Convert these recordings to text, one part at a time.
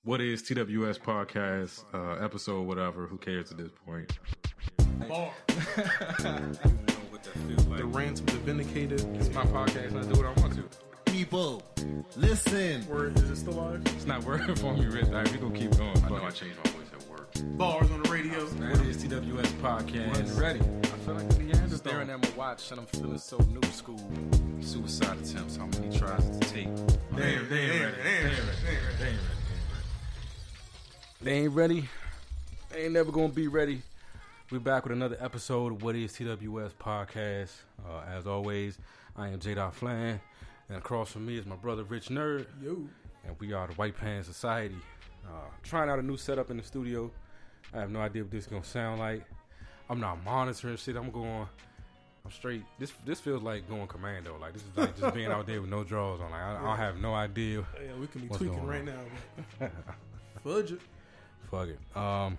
What is TWS podcast, episode, whatever, who cares at this point? Bar. The rants of the vindicated. It's my podcast and I do what I want to. People, listen. Word, is it still live? It's not working for me, Rich. All right, we gonna keep going. I know I changed my voice at work. Bars on the radio. What is TWS podcast? Ready. I feel like the Neanderthal. Staring at my watch and I'm feeling so new school. Suicide attempts, how many tries to take? They ain't ready. They ain't ready. They ain't never gonna be ready. We're back with another episode of What is TWS podcast. As always, I am J. Flan, and across from me is my brother Rich Nerd. Yo. And we are the White Pants Society. Trying out a new setup in the studio. I have no idea what this is gonna sound like. I'm not monitoring shit. I'm straight. This feels like going commando. Like this is like just being out there with no drawers on. Like I have no idea. Yeah, we can be What's tweaking going right on? now. Fudge it. Fuck it.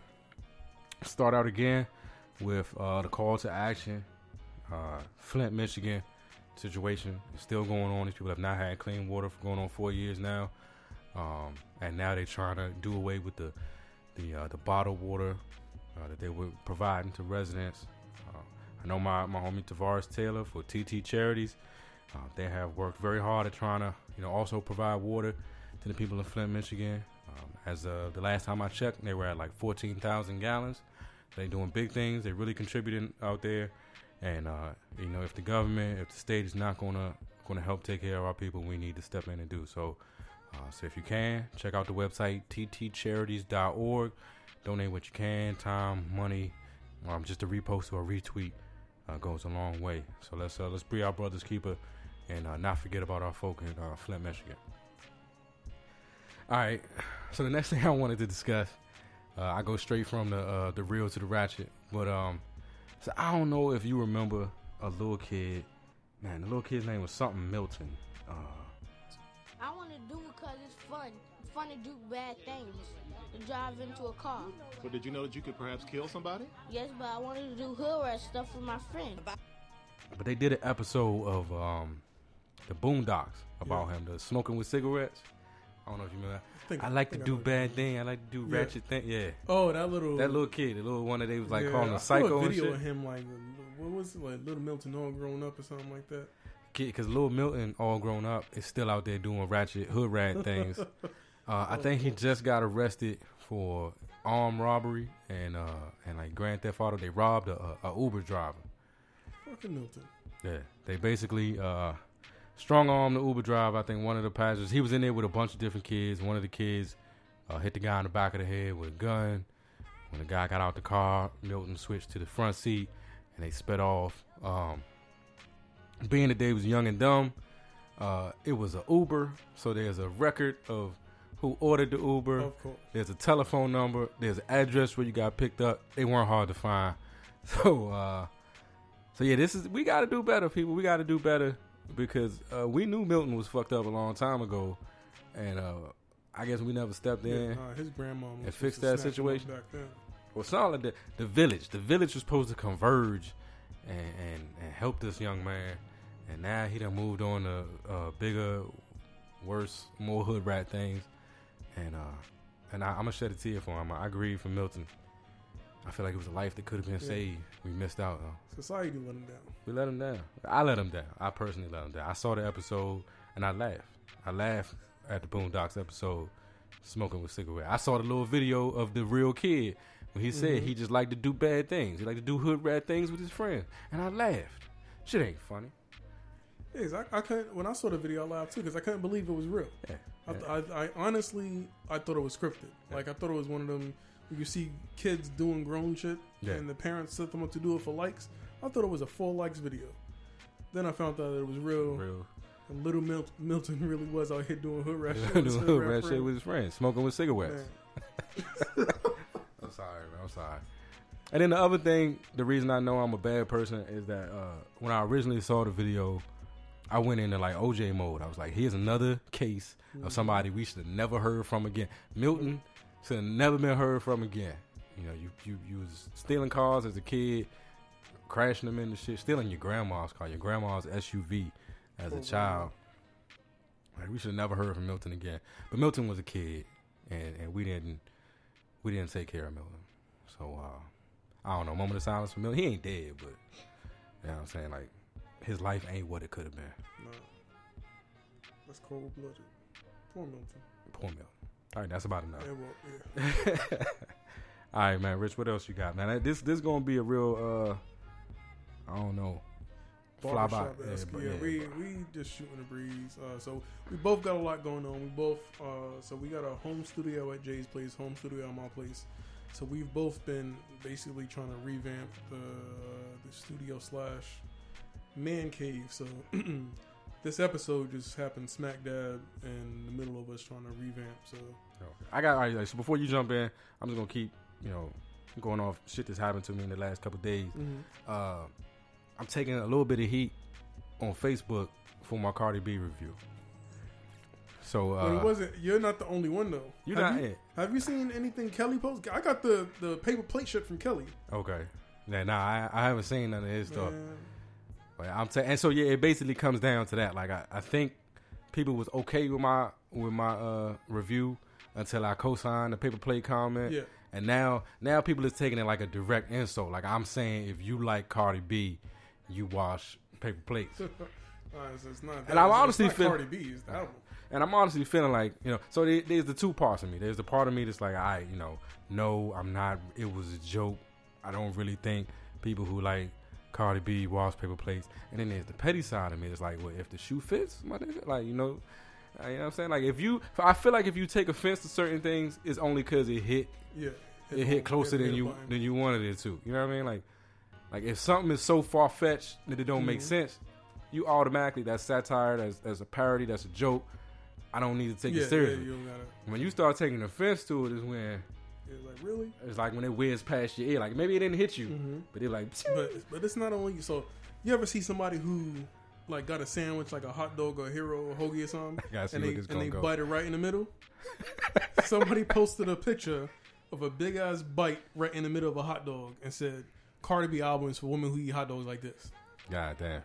Start out again with the call to action. Flint, Michigan situation is still going on. These people have not had clean water for going on 4 years now, and now they're trying to do away with the bottled water that they were providing to residents. I know my homie Tavares Taylor for TT Charities. They have worked very hard at trying to also provide water to the people in Flint, Michigan. As the last time I checked, they were at like 14,000 gallons. They're doing big things. They're really contributing out there. And if the government, if the state is not gonna help take care of our people, we need to step in and do so. So if you can, check out the website ttcharities.org. Donate what you can, time, money. Just a repost or a retweet goes a long way. So let's be our brother's keeper and not forget about our folk in Flint, Michigan. All right. So the next thing I wanted to discuss, I go straight from the real to the ratchet. But so I don't know if you remember a little kid. Man, the little kid's name was something Milton. I want to do it because it's fun. It's fun to do bad things. To drive into a car. So did you know that you could perhaps kill somebody? Yes, but I wanted to do hood rat stuff with my friend. But they did an episode of the Boondocks about him, the smoking with cigarettes. I don't know if you remember that. I like to do bad things. I like to do ratchet things. Yeah. Oh, that little kid, the little one that they was like calling a I psycho saw a and video shit. of him like, what was it, like Little Milton all grown up or something like that. Kid, because Lil Milton, all grown up, is still out there doing ratchet hood rat things. I think he just got arrested for armed robbery and like Grand Theft Auto. They robbed a Uber driver. Fucking Milton. Yeah, they basically strong armed the Uber driver. I think one of the passengers, he was in there with a bunch of different kids. One of the kids hit the guy in the back of the head with a gun. When the guy got out the car, Milton switched to the front seat and they sped off. Being that they was young and dumb, it was an Uber, so there's a record of who ordered the Uber. Of course. There's a telephone number. There's an address where you got picked up. They weren't hard to find. So yeah, we got to do better, people. We got to do better because we knew Milton was fucked up a long time ago, and I guess we never stepped in his grandma and fixed that situation. Back then. Well, it's not like that. The village was supposed to converge and help this young man, and now he done moved on to bigger, worse, more hood rat things. And I'm gonna shed a tear for him. I grieve for Milton. I feel like it was a life that could have been saved. We missed out. Society let him down. We let him down. I let him down. I personally let him down. I saw the episode and I laughed. I laughed at the Boondocks episode, smoking with cigarette. I saw the little video of the real kid when he said he just liked to do bad things. He liked to do hood rat things with his friends, and I laughed. Shit ain't funny. Yes, I couldn't. When I saw the video, I laughed too because I couldn't believe it was real. Yeah. I honestly thought it was scripted. Like I thought it was one of them where you see kids doing grown shit and the parents set them up to do it for likes. I thought it was a full likes video. Then I found out that it was real. And little Milton really was out here doing hood rat shit. Doing hood rat shit with his friends, smoking with cigarettes. I'm sorry, man. I'm sorry. And then the other thing, the reason I know I'm a bad person is that when I originally saw the video, I went into like OJ mode. I was like, here's another case of somebody we should have never heard from again. Milton should have never been heard from again. You was stealing cars as a kid, crashing them into shit, stealing your grandma's car, your grandma's SUV as a child. Like, we should have never heard from Milton again. But Milton was a kid. and we didn't take care of Milton. So I don't know. Moment of silence for Milton. He ain't dead, but you know what I'm saying, like his life ain't what it could have been. No, that's cold blooded. Poor Milton. Poor Milton. All right, that's about enough. Yeah, well, yeah. All right, man. Rich, what else you got, man? This gonna be a real I don't know. Fly by. Yeah, we just shooting the breeze. So we both got a lot going on. We both so we got a home studio at Jay's place, home studio at my place. So we've both been basically trying to revamp the studio / man cave. So this episode just happened smack dab in the middle of us trying to revamp. So I got all right. So before you jump in, I'm just gonna keep going off shit that's happened to me in the last couple of days. Mm-hmm. I'm taking a little bit of heat on Facebook for my Cardi B review. So but it wasn't. You're not the only one though. You're not it. Have you seen anything Kelly post? I got the paper plate shit from Kelly. Okay. I haven't seen none of his stuff. But and so yeah, it basically comes down to that. Like I think people was okay with my review until I co-signed the paper plate comment. Yeah. And now people is taking it like a direct insult. Like I'm saying, if you like Cardi B, you wash paper plates. So it's not that. And I'm honestly feeling Cardi B is the album. And I'm honestly feeling like, so there's the two parts of me. There's the part of me that's like, no, I'm not. It was a joke. I don't really think people who like Cardi B wash paper plates. And then there's the petty side of me that's like, well, if the shoe fits, my nigga, like, you know what I'm saying? Like, I feel like if you take offense to certain things, it's only because it hit. Yeah. It hit closer than you wanted it to. You know what I mean? Like if something is so far fetched that it don't make sense, you automatically, that's satire, that's a parody, that's a joke. I don't need to take it seriously. You don't gotta. When you start taking offense to it is when it's like, really? It's like when it whizzes past your ear. Like maybe it didn't hit you, but it like. But it's not only so. You ever see somebody who like got a sandwich like a hot dog or a hero or hoagie or something, and they bite it right in the middle? Somebody posted a picture of a big ass bite right in the middle of a hot dog and said, "Cardi B albums for women who eat hot dogs like this." God damn.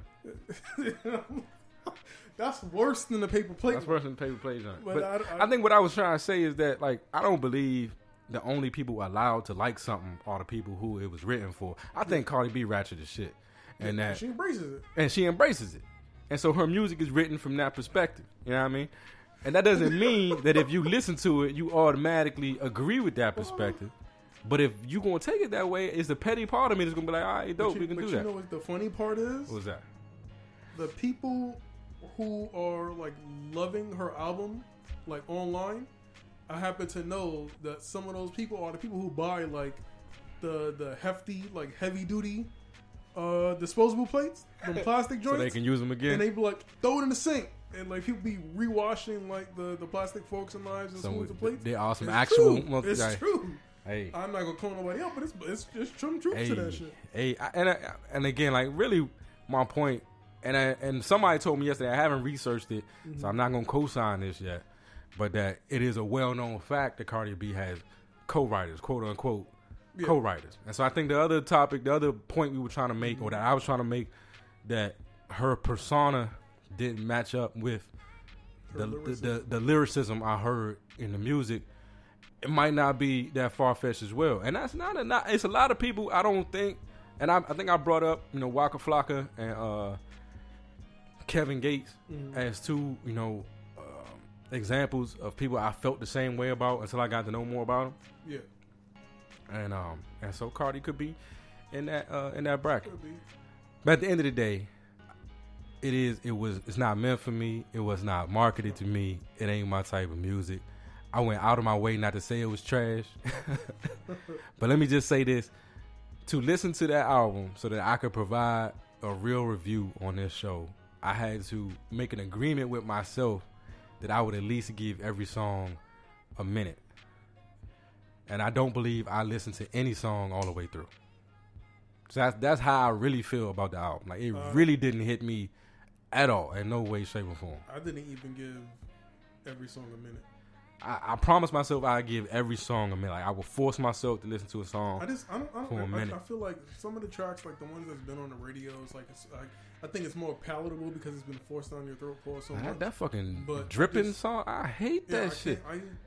That's worse than the paper plate. That's worse than the paper plate. But I think what I was trying to say is that, like, I don't believe the only people allowed to like something are the people who it was written for. I think Cardi B ratchet as shit, and that she embraces it. And she embraces it, and so her music is written from that perspective. You know what I mean? And that doesn't mean that if you listen to it, you automatically agree with that perspective. But if you gonna take it that way, it's the petty part of me that's gonna be like, all right, dope, we can do that. But you know what the funny part is? What's that? The people who are like loving her album, like online, I happen to know that some of those people are the people who buy like the hefty, like heavy duty disposable plates, the plastic joints, so they can use them again. And they be like, throw it in the sink. And like people be rewashing like the plastic forks and knives and spoons and plates. They are some it's actual. True. It's true. Hey, I'm not gonna call nobody out, but it's just some truth to that shit. Hey, and again, like really, my point. And somebody told me yesterday, I haven't researched it, so I'm not gonna co-sign this yet. But that it is a well-known fact that Cardi B has co-writers, quote unquote, co-writers. And so I think the other point we were trying to make, or that I was trying to make, that her persona didn't match up with the lyricism I heard in the music. It might not be that far-fetched as well. And that's not it's a lot of people, I don't think, and I think I brought up, Waka Flocka and Kevin Gates as two, examples of people I felt the same way about until I got to know more about them. Yeah. And so Cardi could be in that bracket. But at the end of the day, it's not meant for me. It was not marketed to me. It ain't my type of music. I went out of my way not to say it was trash. But let me just say this. To listen to that album so that I could provide a real review on this show, I had to make an agreement with myself that I would at least give every song a minute. And I don't believe I listened to any song all the way through. So that's how I really feel about the album. Like, it really didn't hit me at all, in no way, shape, or form. I didn't even give every song a minute. I promised myself I'd give every song a minute. Like, I would force myself to listen to a song for a minute. I feel like some of the tracks, like the ones that's been on the radio, I think it's more palatable because it's been forced down your throat for so much. That fucking dripping song, I hate that shit.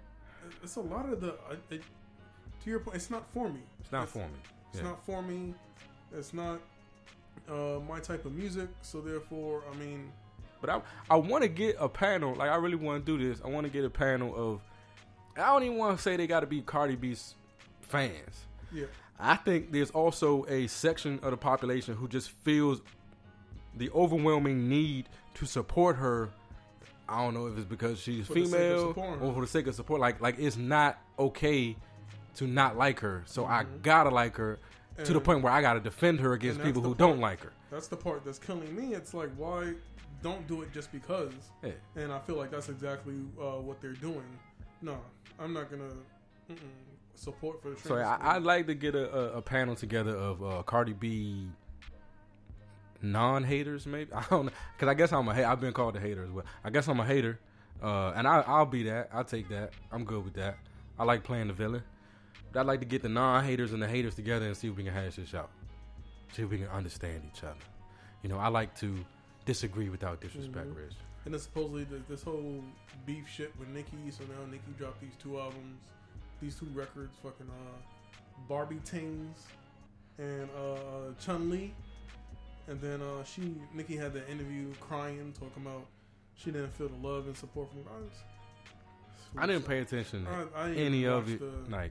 it's a lot of the. To your point, it's not for me. It's not for me. It's not for me. It's not my type of music. So therefore, I mean. But I want to get a panel. Like, I really want to do this. I want to get a panel of. I don't even want to say they got to be Cardi B's fans. Yeah. I think there's also a section of the population who just feels the overwhelming need to support her. I don't know if it's because she's female or for the sake of support. Like it's not okay to not like her. So I gotta like her to the point where I gotta defend her against people who don't like her. That's the part that's killing me. It's like, why don't do it just because? Yeah. And I feel like that's exactly what they're doing. No, I'm not gonna support for the. So I'd like to get a panel together of Cardi B non-haters, maybe. I don't know, because I guess I'm a hater. I've been called a hater as well. I guess I'm a hater, and I'll be that. I'll take that. I'm good with that. I like playing the villain. But I'd like to get the non-haters and the haters together and see if we can hash this out. See if we can understand each other. You know, I like to disagree without disrespect, Rich. And then supposedly this whole beef shit with Nicki. So now Nicki dropped these 2 albums, these 2 records, fucking Barbie Tings and Chun-Li. And then Nicki had that interview crying, talking about she didn't feel the love and support from guys. I didn't pay attention to any of it.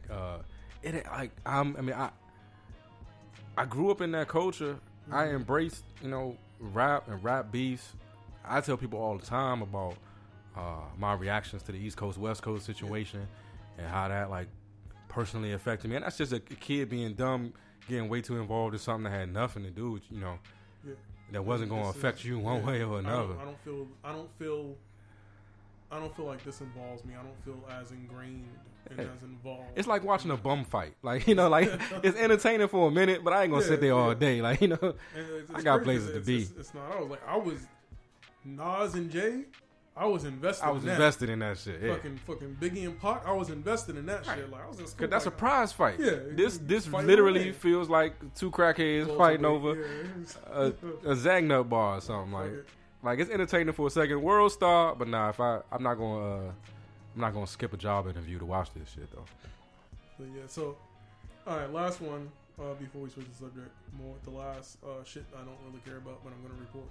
I grew up in that culture. I embraced, rap and rap beefs. I tell people all the time about my reactions to the East Coast West Coast situation and how that personally affected me. And that's just a kid being dumb, getting way too involved in something that had nothing to do with that wasn't going to affect you one way or another. I don't feel like this involves me. I don't feel as ingrained and as involved. It's like watching a bum fight. It's entertaining for a minute, but I ain't gonna sit there all day. I got places to be. It's not. I was Nas and Jay. I was invested. Invested in that shit. Yeah. Fucking Biggie and Pac. I was invested in that shit. I was just because that's a prize fight. Yeah. This literally feels like 2 crackheads fighting over a Zagnut bar or something like it's entertaining for a second. World star, but nah. I'm not gonna skip a job interview to watch this shit though. But yeah. So, all right. Last one before we switch the subject. The last shit I don't really care about, but I'm gonna report.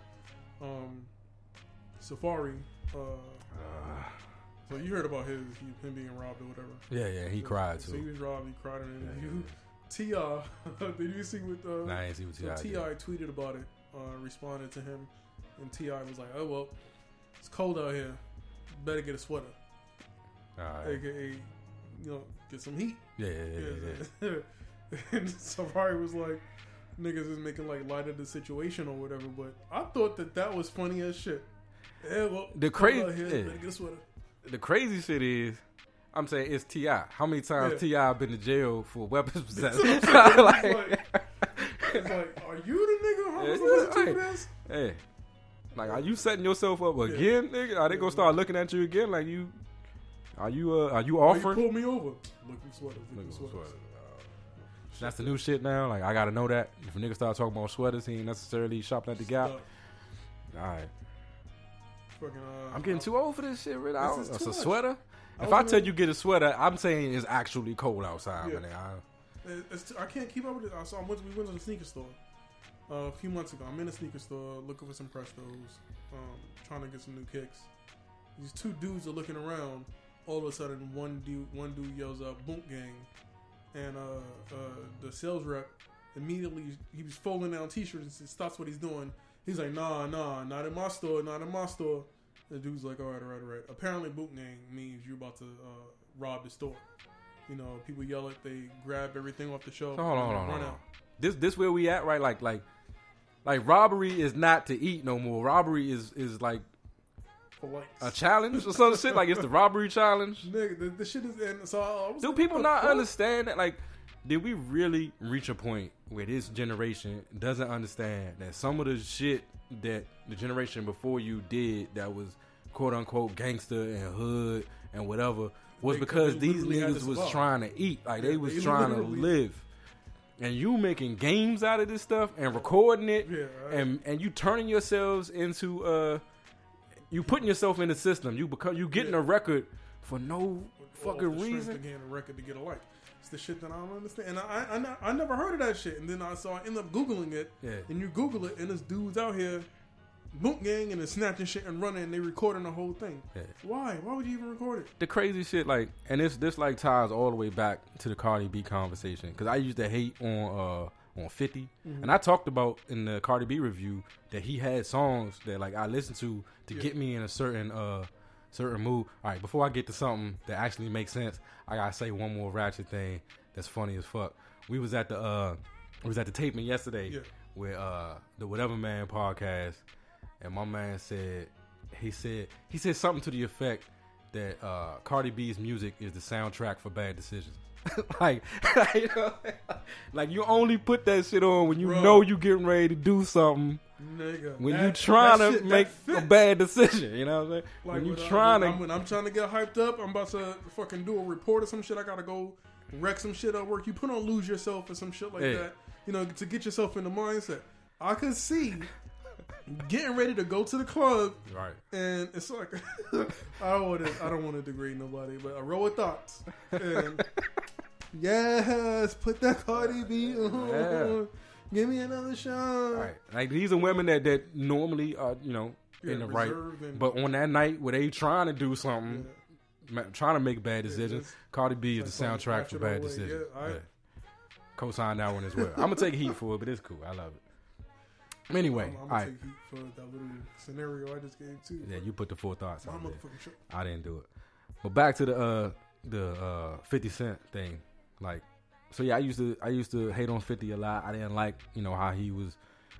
Safari. So you heard about him being robbed or whatever. Yeah, he cried too. So he was robbed. He cried in an interview. T.I. Did you see what? Nah, I didn't see what T.I. So T.I. tweeted about it, responded to him, and T.I. was like, "Oh well, it's cold out here. Better get a sweater." Right. AKA, get some heat. Yeah. And Safari was like, "Niggas is making light of the situation or whatever." But I thought that was funny as shit. Yeah, well, the crazy shit is, I'm saying it's T.I. How many times T.I. been to jail for weapons possession? It's like, are you the nigga? Hey, are you setting yourself up again, nigga? Are they gonna start looking at you again? Like you? Are you offering? You pull me over. Looking sweaters. That's the new shit now. I gotta know that if a nigga start talking about sweaters, he ain't necessarily shopping at the Gap. All right. I'm getting too old for this shit, really. It's a sweater. If I tell you get a sweater, I'm saying it's actually cold outside. Yeah. I can't keep up with it. We went to the sneaker store a few months ago. I'm in a sneaker store looking for some Prestos, trying to get some new kicks. These 2 dudes are looking around. All of a sudden, one dude yells out, "Boom Gang," and the sales rep immediately, he was folding down T-shirts and stops what he's doing. He's like, nah, not in my store. The dude's like, all right. Apparently, boot gang means you're about to rob the store. People yell it, they grab everything off the shelf. Hold on. Out. This where we at, right? Like robbery is not to eat no more. Robbery is like a challenge or some shit. It's the robbery challenge. Nigga, the shit is. And so do people not understand that? Did we really reach a point where this generation doesn't understand that some of the shit that the generation before you did that was quote unquote gangster and hood and whatever was because these niggas was trying to eat. They was trying to live. And you making games out of this stuff and recording it and you turning yourselves into you putting yourself in the system. You getting a record for no fucking the strength reason. of getting a record to get a like. It's the shit that I don't understand. And I never heard of that shit. And then I end up Googling it. Yeah. And you Google it, and this dude's out here boot gang and they're snatching shit and running, and they recording the whole thing. Yeah. Why would you even record it? The crazy shit, like, and this like ties all the way back to the Cardi B conversation, because I used to hate on 50, and I talked about in the Cardi B review that he had songs that like I listened to get me in a certain mood. All right, before I get to something that actually makes sense, I gotta say one more ratchet thing that's funny as fuck. We was at the taping yesterday with the Whatever Man podcast, and my man said he said something to the effect that Cardi B's music is the soundtrack for bad decisions. like you only put that shit on when you know you getting ready to do something. Nigga, when you trying to make a bad decision, you know what I'm saying? Like when you when I'm trying to get hyped up, I'm about to fucking do a report or some shit. I gotta go wreck some shit at work. You put on Lose Yourself or some shit like that, you know, to get yourself in the mindset. I could see getting ready to go to the club, right? And it's like I don't want to degrade nobody, but a row of thoughts. And yes, put that Cardi B on. Yeah. Give me another shot. Right. Like these are women that normally are, you know, in the right. But on that night where they trying to do something, trying to make bad decisions, Cardi B is the soundtrack for bad decisions. Co-sign that one as well. I'm gonna take heat for it, but it's cool. I love it. Anyway, I'm gonna take heat for that little scenario I just gave too. Yeah, you put the full thoughts on it. Sure. I didn't do it. But back to the 50 Cent thing, like. So yeah, I used to hate on 50 a lot. I didn't like, you know, how he was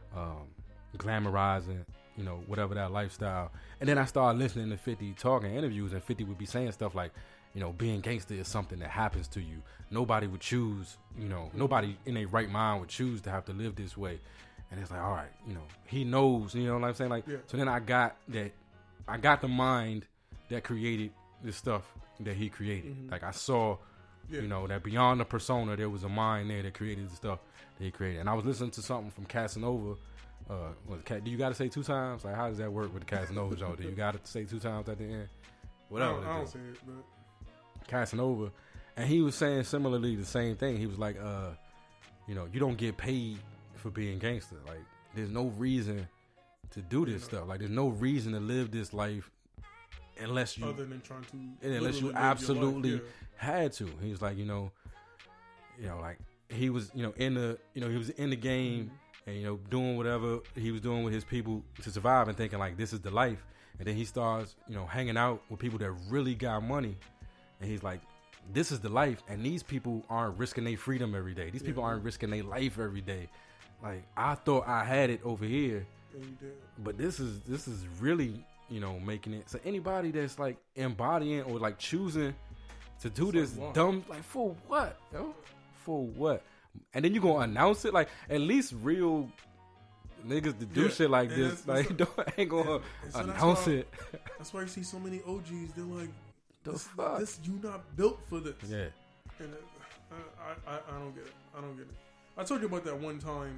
glamorizing, you know, whatever that lifestyle. And then I started listening to 50 talking interviews, and 50 would be saying stuff like, you know, being gangster is something that happens to you. Nobody would choose, you know, nobody in their right mind would choose to have to live this way. And it's like, all right, you know, he knows, you know what I'm saying? Like, so then I got the mind that created this stuff that he created. Like I saw. You know, that beyond the persona, there was a mind there that created the stuff that he created. And I was listening to something from Casanova. Do you got to say 2 times? Like, how does that work with the Casanova show? Do you got to say 2 times at the end? Whatever. I don't say it, but Casanova. And he was saying similarly the same thing. He was like, you know, you don't get paid for being gangster. Like, there's no reason to do this stuff. Like, there's no reason to live this life unless you other than trying to unless you absolutely had to. He was like, you know, like he was, you know, he was in the game and, you know, doing whatever he was doing with his people to survive and thinking like this is the life. And then he starts, you know, hanging out with people that really got money, and he's like, this is the life, and these people aren't risking their freedom every day. These people aren't risking their life every day. Like, I thought I had it over here, but this is really, you know, making it. So anybody that's like embodying or like choosing to do this dumb, like, for what, yo? For what? And then you gonna announce it? Like, at least real niggas to do shit like this, like, ain't gonna announce it. That's why you see so many OGs. They're like, fuck? This you not built for this. Yeah. And I don't get it. I don't get it. I told you about that one time.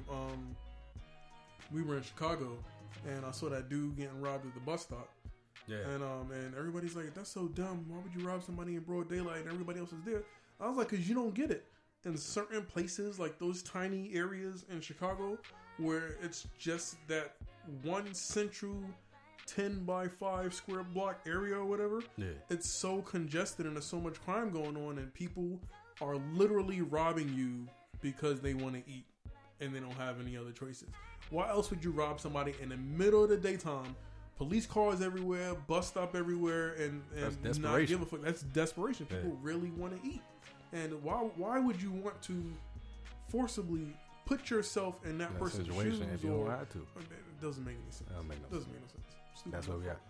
We were in Chicago, and I saw that dude getting robbed at the bus stop. Yeah. And everybody's like, that's so dumb. Why would you rob somebody in broad daylight and everybody else is there? I was like, because you don't get it. In certain places, like those tiny areas in Chicago, where it's just that one central 10 by 5 square block area or whatever, it's so congested and there's so much crime going on, and people are literally robbing you because they want to eat and they don't have any other choices. Why else would you rob somebody in the middle of the daytime? Police cars everywhere, bus stop everywhere, and not give a fuck. That's desperation. People really want to eat. And why would you want to forcibly put yourself in that person's shoes? If you don't have to. It doesn't make any sense. Doesn't make no sense. Stupid. That's what we got.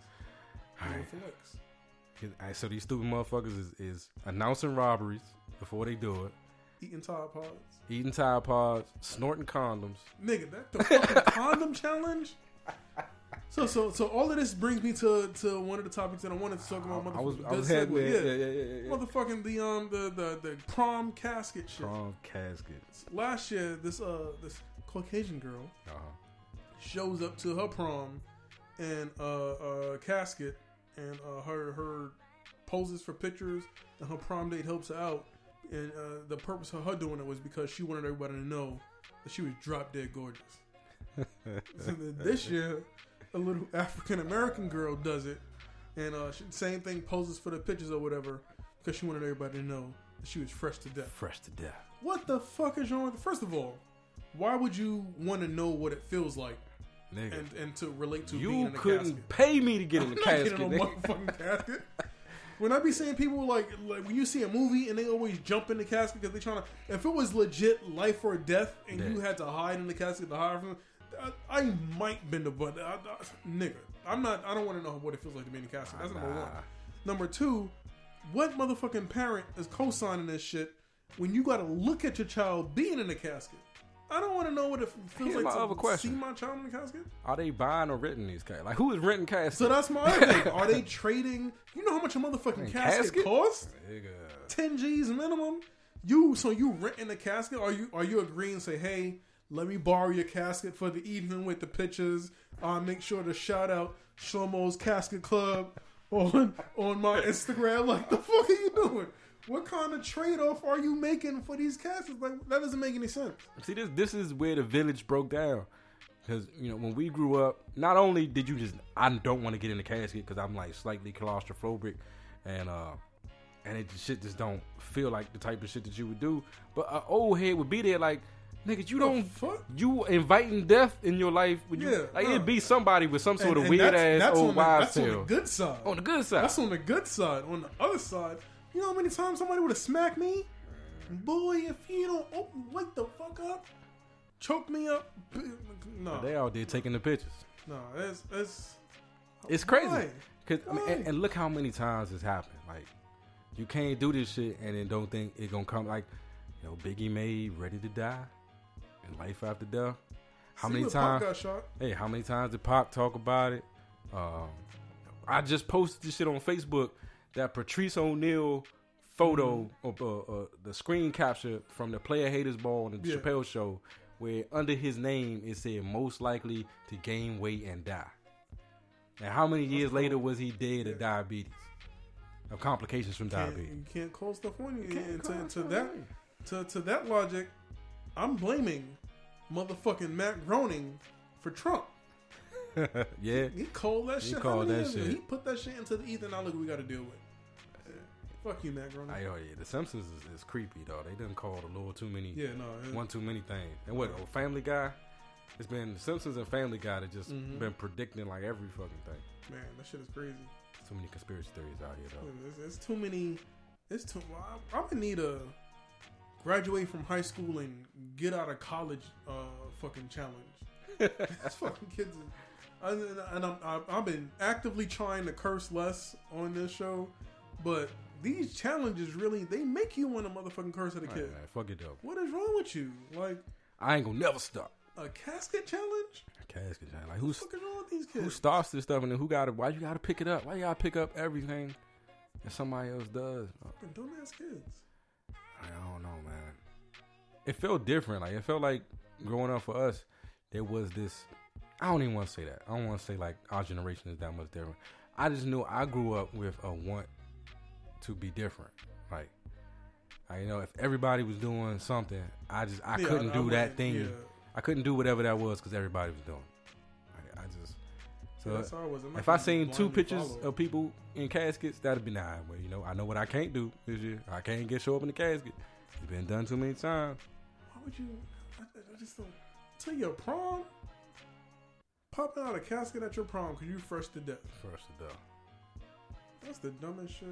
All right. So these stupid motherfuckers is announcing robberies before they do it. Eating Tide Pods. Snorting condoms. Nigga, that the fucking condom challenge? So all of this brings me to one of the topics that I wanted to talk about. Motherfucking the prom casket shit. Prom caskets. Last year, this Caucasian girl shows up to her prom in a casket, and her poses for pictures, and her prom date helps her out. And the purpose of her doing it was because she wanted everybody to know that she was drop dead gorgeous. So this year, a little African American girl does it, and same thing, poses for the pictures or whatever, because she wanted everybody to know that she was fresh to death. Fresh to death. What the fuck is wrong with it? First of all, why would you want to know what it feels like? Nigga. And to relate to being in a casket? You couldn't pay me to get in the casket. I'm not getting no motherfucking casket. When I be saying people like when you see a movie and they always jump in the casket because they trying to. If it was legit life or death and you had to hide in the casket to hide from, I might bend the butt. Nigga, I'm not. I don't want to know what it feels like to be in the casket. That's number one. Number two, what motherfucking parent is co-signing this shit when you got to look at your child being in the casket? I don't want to know what it feels like to see my child in the casket. Are they buying or renting these caskets? Like, who is renting caskets? So that's my other thing. Are they trading? You know how much a motherfucking casket costs? 10 G's minimum. So you renting a casket? Are you agreeing and say, hey, let me borrow your casket for the evening with the pictures? Make sure to shout out Shlomo's Casket Club on my Instagram. Like, the fuck are you doing? What kind of trade-off are you making for these caskets? Like, that doesn't make any sense. See, this is where the village broke down. Because, you know, when we grew up, not only did you I don't want to get in the casket because I'm, like, slightly claustrophobic. And it shit just don't feel like the type of shit that you would do. But an old head would be there like, nigga, you inviting death in your life. It'd be somebody with some sort of weird-ass old wives' tale. That's on the good side. On the good side. That's on the good side. On the other side... You know how many times somebody would have smacked me? Boy, if you don't wake the fuck up, choke me up. No. They out there taking the pictures. No, it's crazy. And look how many times it's happened. Like, you can't do this shit and then don't think it's gonna come. Like, you know, Biggie made Ready to Die and Life After Death. How many times? Pac got shot? Hey, how many times did Pac talk about it? I just posted this shit on Facebook. That Patrice O'Neal photo of the screen capture from the Player Haters Ball on the Chappelle Show, where under his name it said most likely to gain weight and die. And how many years later was he dead of diabetes, of complications from diabetes? You can't call stuff on you. And to that logic, I'm blaming motherfucking Matt Groening for Trump. Yeah, he called that shit. He called that shit. He put that shit into the ether. Now look what we got to deal with. Fuck you, Matt Groening. Oh yeah, The Simpsons is creepy though. They done called a little too many. Yeah, no, one too many things. And what? Family Guy. It's been The Simpsons and Family Guy that just been predicting like every fucking thing. Man, that shit is crazy. Too many conspiracy theories out here though. It's too many. I'm gonna need a graduate from high school and get out of college fucking challenge. That's fucking kids. I've been actively trying to curse less on this show, but these challenges really, they make you want to motherfucking curse at a kid. Right, fuck it though. What is wrong with you? Like, I ain't gonna never stop. A casket challenge? A casket challenge. Like, what the fuck is wrong with these kids? Who starts this stuff and then why you gotta pick it up? Why you gotta pick up everything that somebody else does? Fucking dumbass kids. I don't know, man. It felt different. Like, it felt like growing up for us, there was this. I don't even want to say that. I don't want to say like our generation is that much different. I just knew I grew up with a want to be different. Like, you know, if everybody was doing something, I couldn't do that thing. Yeah. I couldn't do whatever that was because everybody was doing. If I seen 2 pictures of people in caskets, that'd be nice. Well, you know, I know what I can't do this year. I can't show up in the casket. It's been done too many times. Why would you? I just don't. To your prom. Popping out a casket at your prom because you fresh to death. Fresh to death. That's the dumbest shit.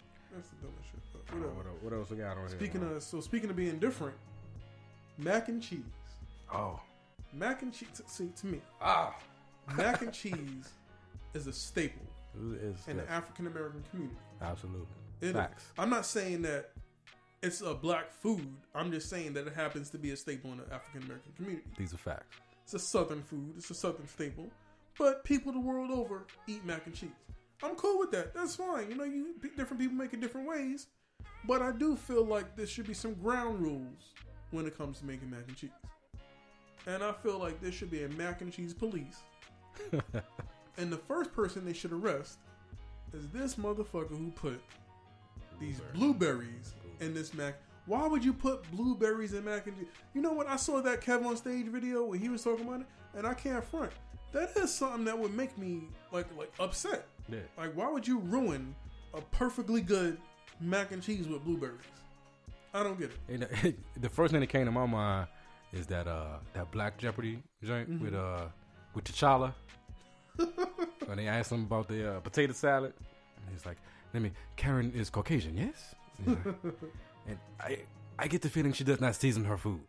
What else we got on here? Speaking of being different, mac and cheese. Oh. Mac and cheese. See, to me, mac and cheese is a staple in the African American community. Absolutely. Facts. I'm not saying that it's a black food. I'm just saying that it happens to be a staple in the African American community. These are facts. It's a southern food. It's a southern staple. But people the world over eat mac and cheese. I'm cool with that. That's fine. You know, different people make it different ways. But I do feel like there should be some ground rules when it comes to making mac and cheese. And I feel like there should be a mac and cheese police. And the first person they should arrest is this motherfucker who put these blueberries in this mac. Why would you put blueberries in mac and cheese? You know what? I saw that Kev on Stage video when he was talking about it, and I can't front. That is something that would make me like upset. Yeah. Like, why would you ruin a perfectly good mac and cheese with blueberries? I don't get it. And the first thing that came to my mind is that Black Jeopardy joint with T'Challa. When they asked him about the potato salad, and he's like, Karen is Caucasian, yes? And, and I get the feeling she does not season her food.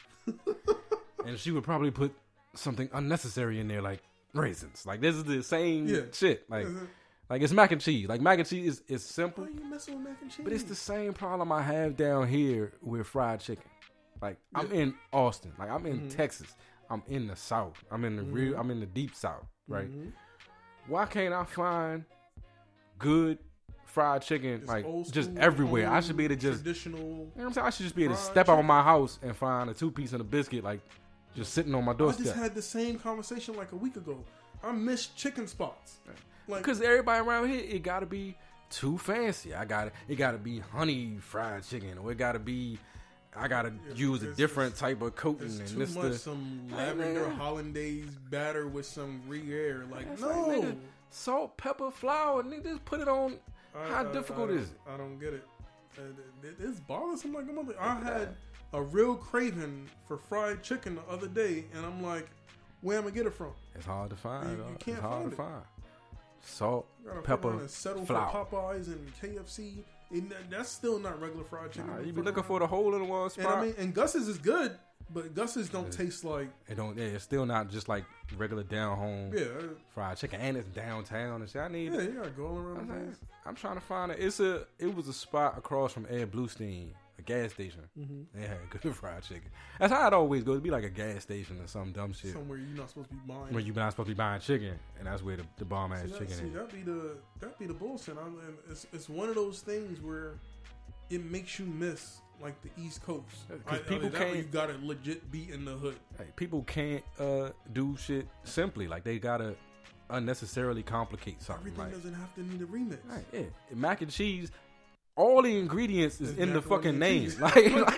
And she would probably put something unnecessary in there, like raisins. Like, this is the same shit. Like it's mac and cheese. Like, mac and cheese is simple. Why are you messing with mac and cheese? But it's the same problem I have down here with fried chicken. Like, I'm in Austin. Like, I'm in Texas. I'm in the South. I'm in the I'm in the deep South, right? Why can't I find good fried chicken, just everywhere? I should be able to just traditional. You know what I'm saying? I should just be able to step out of my house and find a 2-piece and a biscuit, like, just sitting on my doorstep. I just had the same conversation like a week ago. I miss chicken spots. Like, because everybody around here, it gotta be too fancy. It gotta be honey fried chicken, or it gotta be. I gotta use a different type of coating. It's and too much some lavender hollandaise batter with some Gruyere. Like, no. Like, nigga, salt, pepper, flour, nigga, just put it on. How difficult is it? I don't get it. It's bothersome like a mother. I had a real craving for fried chicken the other day, and I'm like, where am I gonna get it from? It's hard to find. You can't it's hard find to find. Salt, pepper, settle flour. for Popeyes and KFC. And that's still not regular fried chicken. You be looking for the hole in the wall spot. And Gus's is good, but Gus's don't taste like. It don't. Yeah, it's still not just like regular down home. Fried chicken, and it's downtown and shit. I need. Yeah, you gotta go all around the place. I'm trying to find it. It was a spot across from Ed Bluestein, a gas station. They had good fried chicken. That's how it always goes. It'd be like a gas station or some dumb shit. Somewhere you're not supposed to be buying. Where you're not supposed to be buying chicken, and that's where the bomb ass chicken is. That'd be the bullshit. It's one of those things where it makes you miss like the East Coast. People can't. You gotta legit be in the hood. Hey, people can't do shit simply. Like, they gotta unnecessarily complicate something. Everything doesn't have to need a remix. Right, yeah, mac and cheese. All the ingredients is in the fucking name. Like,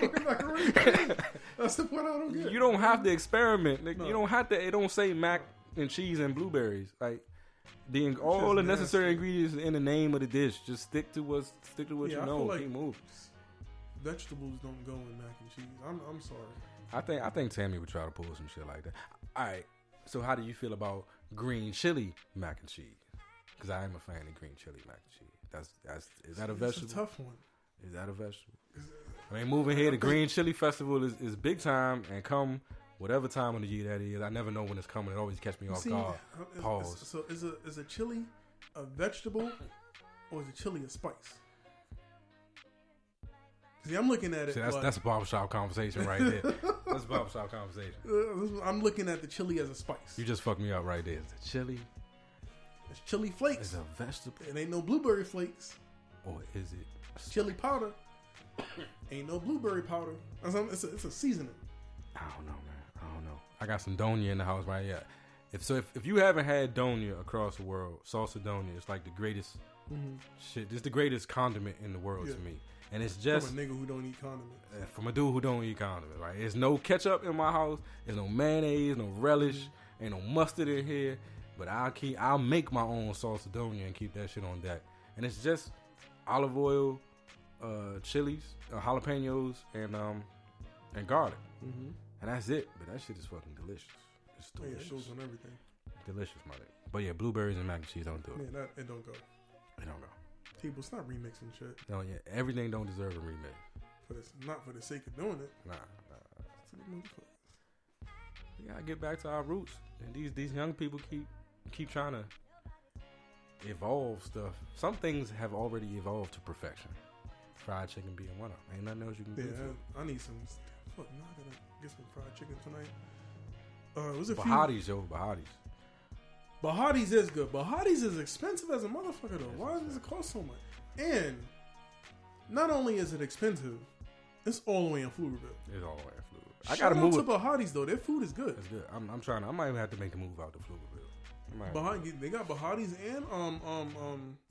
that's the point I don't get. You don't have to experiment. Like, no. You don't have to. It don't say mac and cheese and blueberries. Like, all the necessary ingredients in the name of the dish. Just stick to what you know. Like keep moving. Vegetables don't go in mac and cheese. I'm sorry. I think Tammy would try to pull some shit like that. All right. So how do you feel about green chili mac and cheese? Because I am a fan of green chili mac and cheese. Is that a vegetable? It's a tough one. Is that a vegetable? I mean, moving here, the Green Chili Festival is big time, and come whatever time of the year that is. I never know when it's coming. It always catch me off guard. Pause. So is a chili a vegetable, or is a chili a spice? See, I'm looking at it. See, that's a barbershop conversation right there. That's a barbershop conversation. I'm looking at the chili as a spice. You just fucked me up right there. It's a chili. It's chili flakes. It's a vegetable. It ain't no blueberry flakes. Or is it? It's chili powder. Ain't no blueberry powder. It's a seasoning. I don't know, man. I don't know. I got some donia in the house right here. If you haven't had donia across the world, salsa donia, it's like the greatest shit. It's the greatest condiment in the world to me. And it's just from a nigga who don't eat condiments. From a dude who don't eat condiments, right? There's no ketchup in my house. There's no mayonnaise, no relish, ain't no mustard in here. But I'll make my own salsa donia and keep that shit on deck. And it's just olive oil, chilies, jalapenos, and garlic. And that's it. But that shit is fucking delicious. It's delicious. It goes on everything. Delicious, my nigga. But yeah, blueberries and mac and cheese don't do it. Man, it don't go. It don't go. People, stop remixing shit. No, yeah, everything don't deserve a remix. Not for the sake of doing it. Nah. We gotta get back to our roots. And these young people keep trying to evolve stuff. Some things have already evolved to perfection. Fried chicken being one of them. Ain't nothing else you can do. I need some. Fuck, now I gotta get some fried chicken tonight. Was it Bahati's, yo? Bahati's is good. Bahati's is expensive as a motherfucker though. Why does it cost so much? And not only is it expensive, it's all the way in Pflugerville. It's all the way in Pflugerville. I gotta move to Bahati's though. Their food is good. It's good. I'm trying. I might even have to make a move out to Pflugerville. They got Bahati's and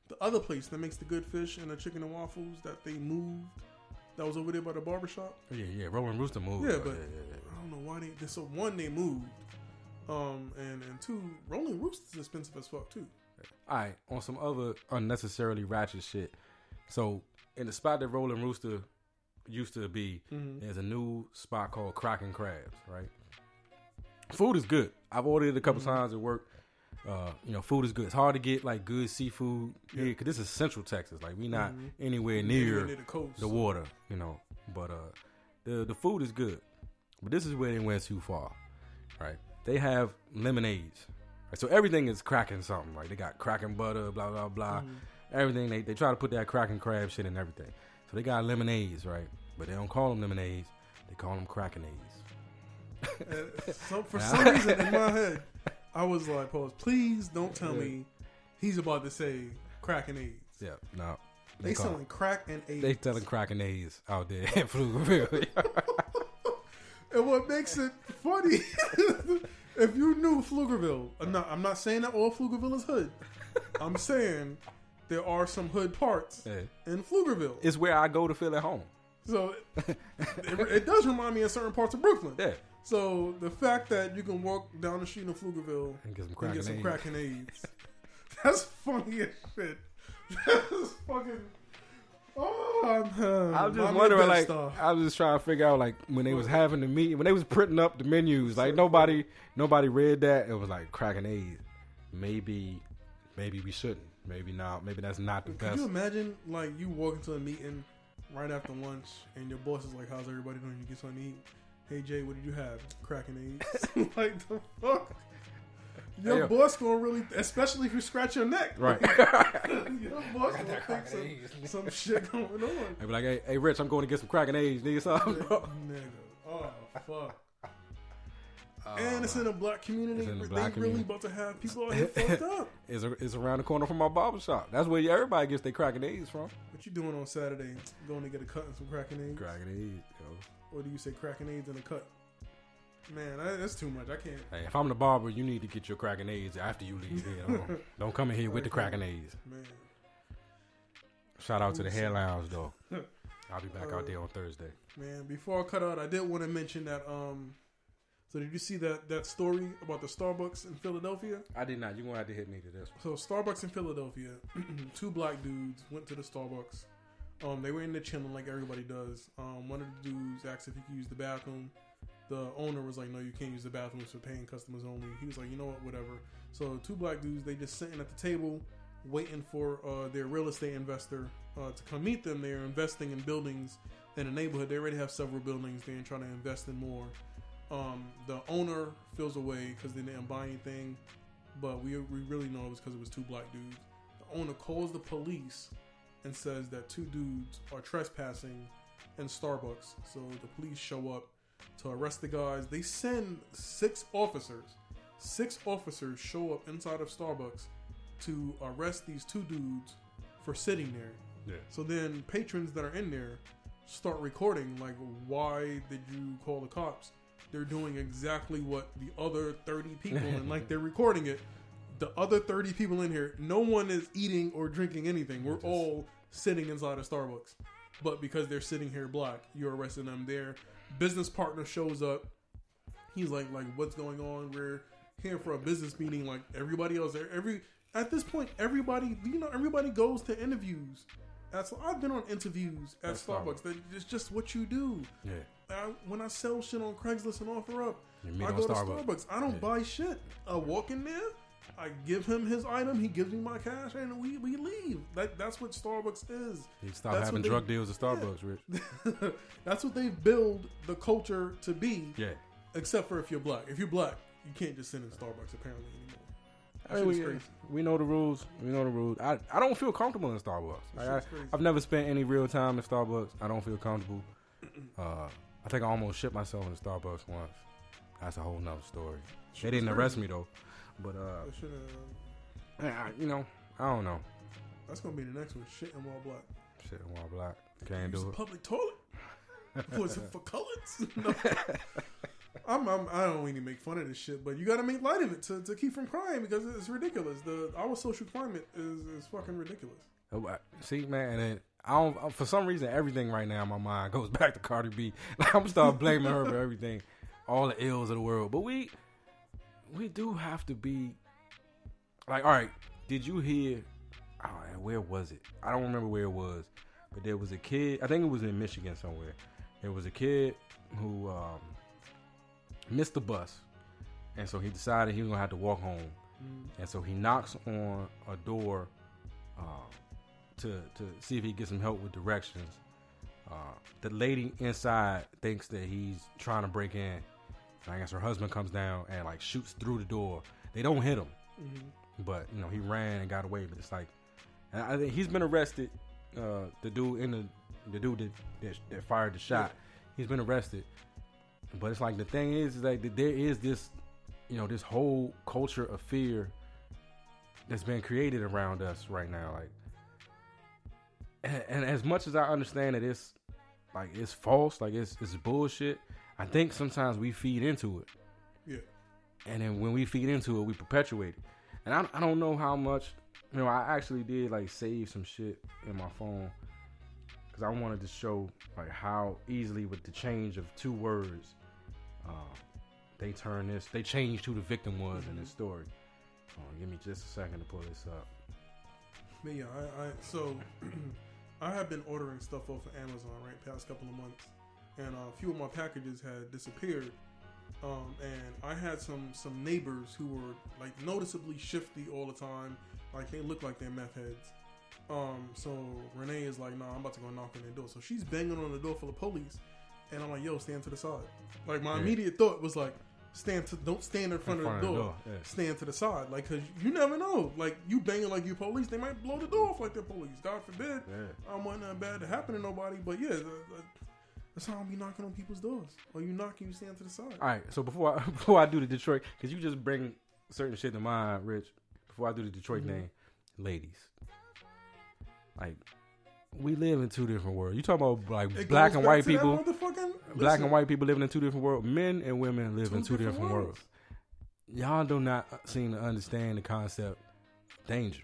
the other place that makes the good fish and the chicken and waffles that they moved. That was over there by the barbershop. Yeah. Rolling Rooster moved. Yeah, but I don't know why they. So one, they moved, and two, Rolling Rooster's expensive as fuck too. All right, on some other unnecessarily ratchet shit. So in the spot that Rolling Rooster used to be, there's a new spot called Cracking Crabs. Right, food is good. I've ordered it a couple times at work. Food is good. It's hard to get like good seafood here because this is Central Texas. Like we not anywhere near the coast, the water, But the food is good. But this is where they went too far, right? They have lemonades, right? So everything is cracking something. Like they got cracking butter, blah blah blah. Everything they try to put that cracking crab shit in everything. So they got lemonades, right? But they don't call them lemonades. They call them crackinades. For some reason in my head, I was like, pause, please don't tell me he's about to say crack and AIDS. Yeah, no. They selling crack and AIDS. They selling crack and AIDS out there in Pflugerville. And what makes it funny, if you knew Pflugerville, I'm not saying that all Pflugerville is hood. I'm saying there are some hood parts in Pflugerville. It's where I go to feel at home. So it does remind me of certain parts of Brooklyn. Yeah. So the fact that you can walk down the street in Pflugerville and get some crack and AIDS, that's funny as shit. That's fucking. I'm just wondering, like, I was just trying to figure out, like, when they was having the meeting, when they was printing up the menus, like nobody read that. It was like crack and AIDS. Maybe we shouldn't. Maybe not. Maybe that's not the best. Could you imagine, like, you walk into a meeting right after lunch and your boss is like, "How's everybody doing? You get something to eat? Hey Jay, what did you have? Crack and AIDS." Like the fuck. Your boss gonna really, especially if you scratch your neck, right? Your boss gonna think some shit going on. They be like, "Hey, Rich, I'm going to get some crack and AIDS. Need something, bro?" Nigga, oh fuck. And it's in a black community. They really about to have people out here fucked up. It's around the corner from my barbershop. That's where everybody gets their crack and AIDS from. What you doing on Saturday? Going to get a cut and some crack and AIDS? Crack and AIDS, yo. Or do you say crack and AIDS and a cut? Man, that's too much. I can't. Hey, if I'm the barber, you need to get your crack and AIDS after you leave here. Don't come in here with the crack and AIDS. Man. Shout out to the Hair Lounge, though. I'll be back out there on Thursday. Man, before I cut out, I did want to mention that. So did you see that story about the Starbucks in Philadelphia? I did not. You're going to have to hit me to this one. So Starbucks in Philadelphia, two black dudes went to the Starbucks. They were in there chilling like everybody does. One of the dudes asked if he could use the bathroom. The owner was like, "No, you can't use the bathroom. It's for paying customers only." He was like, "You know what, whatever." So two black dudes, they just sitting at the table waiting for their real estate investor to come meet them. They're investing in buildings in the neighborhood. They already have several buildings. They're trying to invest in more. The owner feels away because they didn't buy anything, but we really know it was because it was two black dudes. The owner calls the police and says that two dudes are trespassing in Starbucks. So the police show up to arrest the guys. They send 6 officers. 6 officers show up inside of Starbucks to arrest these two dudes for sitting there. Yeah. So then patrons that are in there start recording, like, why did you call the cops? They're doing exactly what the other 30 people, and like they're recording it. The other 30 people in here, no one is eating or drinking anything. We're all sitting inside of Starbucks. But because they're sitting here black, you're arresting them. Their business partner shows up. He's like, what's going on? We're here for a business meeting like everybody else. At this point, everybody goes to interviews. I've been on interviews at Starbucks. It's just what you do. Yeah. When I sell shit on Craigslist and OfferUp, I go to Starbucks. I don't buy shit. I walk in there. I give him his item. He gives me my cash, and we leave. That's what Starbucks is. You stop having drug deals at Starbucks, Rich. That's what they build the culture to be. Yeah. Except for if you're black. If you're black, you can't just sit in Starbucks apparently anymore. We know the rules. I don't feel comfortable in Starbucks. I've never spent any real time in Starbucks. I don't feel comfortable. I think I almost shit myself in Starbucks once. That's a whole nother story. They didn't arrest me though. But I don't know. That's gonna be the next one. Shit in while black. Shit in while black. Can't do it. Public toilet. Was it for colors? No. I don't really make fun of this shit, but you got to make light of it to keep from crying because it's ridiculous. Our social climate is fucking ridiculous. See, man, and then I don't. For some reason, everything right now in my mind goes back to Cardi B. Like, I'm gonna start blaming her for everything, all the ills of the world. But we do have to be like, all right. Did you hear? Oh, where was it? I don't remember where it was, but there was a kid. I think it was in Michigan somewhere. There was a kid who missed the bus, and so he decided he was gonna have to walk home. And so he knocks on a door to see if he gets some help with directions. The lady inside thinks that he's trying to break in. I guess her husband comes down and like shoots through the door. They don't hit him, but you know he ran and got away. But it's like, and I think he's been arrested. The dude that fired the shot, he's been arrested. But it's like the thing is like that there is this, you know, this whole culture of fear that's been created around us right now. Like, and as much as I understand that it's like it's false, like it's bullshit, I think sometimes we feed into it. Yeah. And then when we feed into it, we perpetuate it. And I don't know how much, you know, I actually did like save some shit in my phone because I wanted to show like how easily with the change of 2 words, they changed who the victim was in this story. Give me just a second to pull this up. But yeah, so I have been ordering stuff off of Amazon, right, past couple of months, and a few of my packages had disappeared. And I had some neighbors who were like noticeably shifty all the time, like they look like they're meth heads. So Renee is like, nah, I'm about to go knock on their door. So she's banging on the door full of police, and I'm like, yo, stand to the side. Like my immediate thought was like, don't stand in front of the door. Yeah. Stand to the side, like, cause you never know. Like you banging like you police, they might blow the door off like they're police. God forbid. Yeah. I don't want nothing bad to happen to nobody, but yeah. That's how I'll be knocking on people's doors. Or you knock and you stand to the side. All right, so before I do the Detroit, because you just bring certain shit to mind, Rich. Before I do the Detroit thing, ladies, like we live in 2 different worlds. You talking about like black and white people? Black and white people living in 2 different worlds. Men and women live in 2 different worlds. Y'all do not seem to understand the concept danger.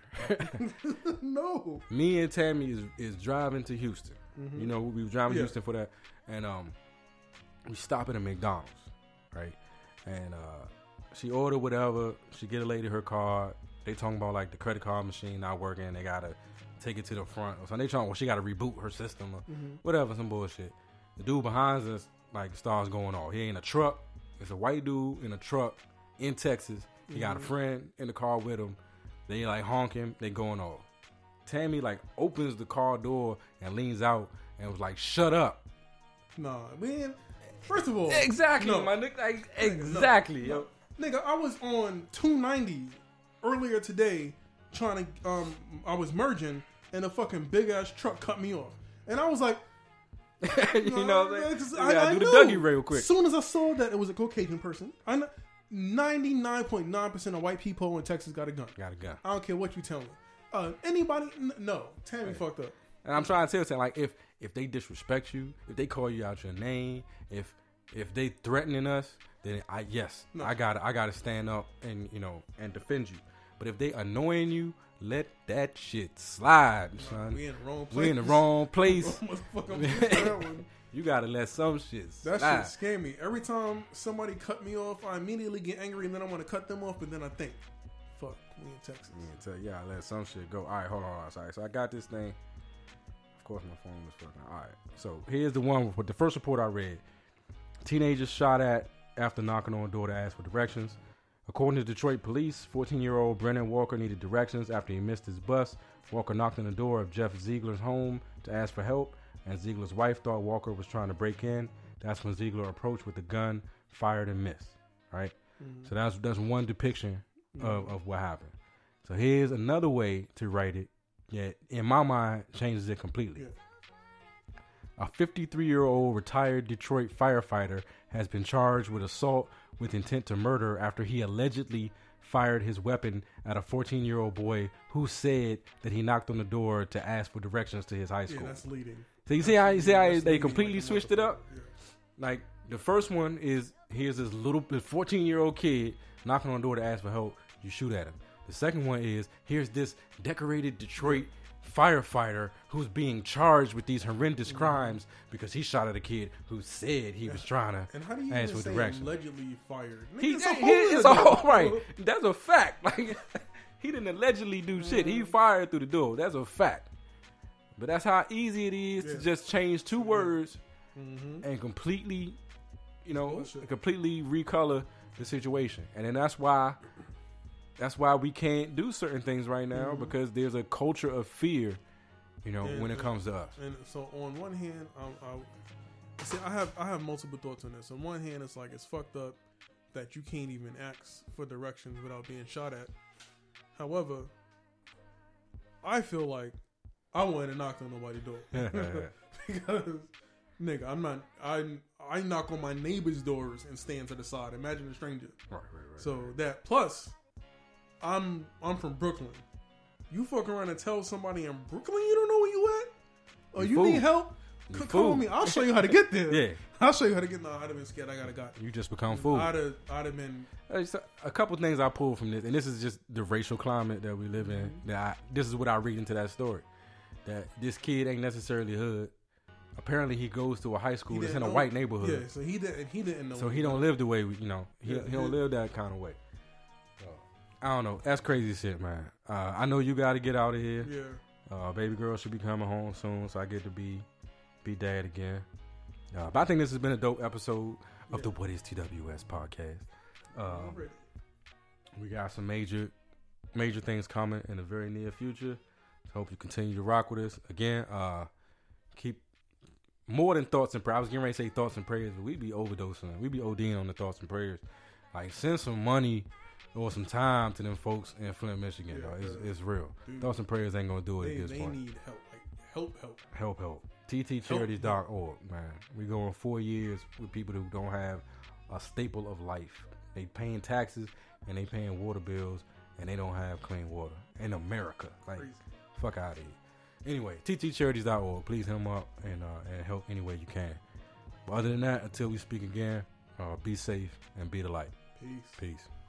No. Me and Tammy is driving to Houston. You know, we were driving to Houston for that. And we stop at a McDonald's, right? And she ordered whatever. She get a lady her card. They talking about like the credit card machine not working. They gotta take it to the front. So they talking, well, she gotta reboot her system or whatever, some bullshit. The dude behind us like starts going off. He ain't a truck. It's a white dude in a truck in Texas. He got a friend in the car with him. They like honking. They going off. Tammy like opens the car door and leans out and was like, "Shut up." Nah, man. First of all, exactly, my nigga. Like, exactly, yo. Nigga, I was on 290 earlier today trying to. I was merging and a fucking big ass truck cut me off, and I was like, you know, I do the Dougie real quick. As soon as I saw that it was a Caucasian person, 99.9% of white people in Texas got a gun. Got a gun. I don't care what you tell me. Anybody? No. Tammy fucked up. And I'm trying to tell you, like, if they disrespect you, if they call you out your name, if they threatening us, then I gotta stand up and, you know, and defend you. But if they annoying you, let that shit slide, son. We in the wrong place. We in the wrong place. You gotta let some shit slide. That shit scare me. Every time somebody cut me off, I immediately get angry and then I want to cut them off, but then I think, fuck, we in Texas. Yeah, let some shit go. All right, hold on. Sorry. So I got this thing. Of course, my phone was fucking. All right. So here's the one with the first report I read. Teenagers shot at after knocking on a door to ask for directions. According to Detroit police, 14-year-old Brennan Walker needed directions after he missed his bus. Walker knocked on the door of Jeff Ziegler's home to ask for help, and Ziegler's wife thought Walker was trying to break in. That's when Ziegler approached with a gun, fired, and missed. Right? So that's one depiction of what happened. So here's another way to write it. Yet, in my mind, changes it completely. A 53-year-old retired Detroit firefighter has been charged with assault with intent to murder after he allegedly fired his weapon at a 14-year-old boy who said that he knocked on the door to ask for directions to his high school. Yeah, that's leading. So you see how they completely switched it up? Yeah. Like, the first one is here's this 14-year-old kid knocking on the door to ask for help. You shoot at him. The second one is, here's this decorated Detroit firefighter who's being charged with these horrendous crimes because he shot at a kid who said he was trying to and how do you ask even for say direction. allegedly fired? It's all right. That's a fact. Like, he didn't allegedly do shit. He fired through the door. That's a fact. But that's how easy it is to just change two words and completely, completely recolor the situation. And then that's why we can't do certain things right now because there's a culture of fear, when it comes to us. And so on one hand, I have multiple thoughts on this. On one hand, it's like it's fucked up that you can't even ask for directions without being shot at. However, I feel like I wouldn't have knocked on nobody's door because, nigga, I knock on my neighbor's doors and stand to the side. Imagine a stranger. Right. So that plus, I'm from Brooklyn. You fuck around and tell somebody in Brooklyn you don't know where you at? Or you need help? Call me. I'll show you how to get there. Yeah. I'll show you how to get there. No, I'd have been scared. I gotta got. You just become fool. I'd have been. A couple things I pulled from this, and this is just the racial climate that we live in. This is what I read into that story. That this kid ain't necessarily hood. Apparently, he goes to a high school that's in a white neighborhood. Yeah, so he didn't know. So he don't live the way he don't live that kind of way. I don't know. That's crazy shit, man. I know you got to get out of here. Yeah. Baby girl should be coming home soon, so I get to be dad again. But I think this has been a dope episode of the What Is TWS podcast. We got some major things coming in the very near future. So hope you continue to rock with us. Again, keep more than thoughts and prayers. I was getting ready to say thoughts and prayers, but we be overdosing. We be ODing on the thoughts and prayers. Like, send some money or some time to them folks in Flint, Michigan. It's real. Dude, thoughts and prayers ain't gonna do it at this point. They need help. Help. TTcharities.org, man. We going 4 years with people who don't have a staple of life. They paying taxes and they paying water bills and they don't have clean water in America. Like, crazy. Fuck out of here. Anyway, TTcharities.org. Please hit them up and help any way you can. But other than that, until we speak again, be safe and be the light. Peace.